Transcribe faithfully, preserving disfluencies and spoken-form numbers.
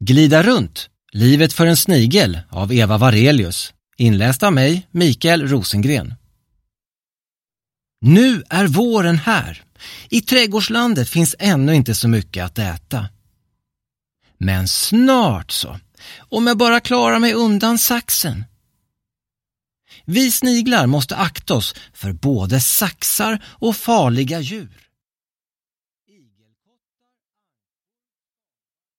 Glida runt, livet för en snigel av Eva Varelius, inläst av mig, Mikael Rosengren. Nu är våren här. I trädgårdslandet finns ännu inte så mycket att äta. Men snart så, om jag bara klarar mig undan saxen. Vi sniglar måste akta oss för både saxar och farliga djur.